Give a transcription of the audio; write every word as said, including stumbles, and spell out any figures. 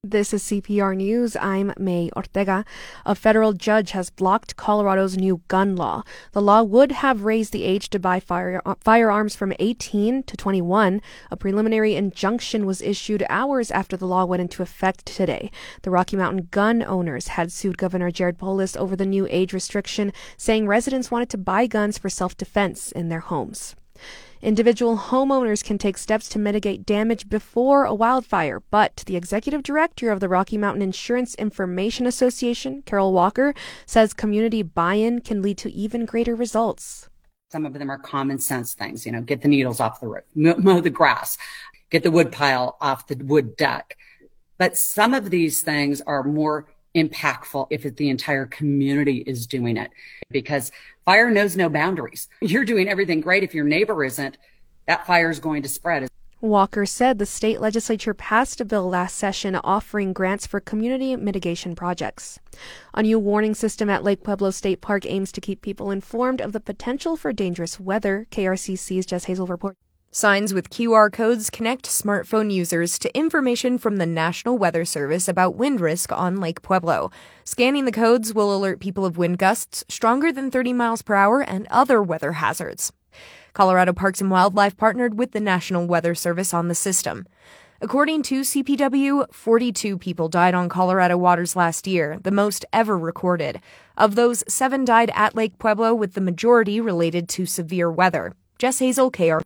This is C P R News. I'm May Ortega. A federal judge has blocked Colorado's new gun law. The law would have raised the age to buy fire, firearms from eighteen to twenty-one. A preliminary injunction was issued hours after the law went into effect today. The Rocky Mountain gun owners had sued Governor Jared Polis over the new age restriction, saying residents wanted to buy guns for self-defense in their homes. Individual homeowners can take steps to mitigate damage before a wildfire, but the executive director of the Rocky Mountain Insurance Information Association, Carol Walker, says community buy-in can lead to even greater results. Some of them are common sense things, you know, get the needles off the roof, mow the grass, get the wood pile off the wood deck. But some of these things are more impactful if the entire community is doing it, because fire knows no boundaries. You're doing everything great. If your neighbor isn't, that fire is going to spread. Walker said the state legislature passed a bill last session offering grants for community mitigation projects. A new warning system at Lake Pueblo State Park aims to keep people informed of the potential for dangerous weather. K R C C's Jess Hazel reports. Signs with Q R codes connect smartphone users to information from the National Weather Service about wind risk on Lake Pueblo. Scanning the codes will alert people of wind gusts stronger than thirty miles per hour and other weather hazards. Colorado Parks and Wildlife partnered with the National Weather Service on the system. According to C P W, forty-two people died on Colorado waters last year, the most ever recorded. Of those, seven died at Lake Pueblo, with the majority related to severe weather. Jess Hazel, K R.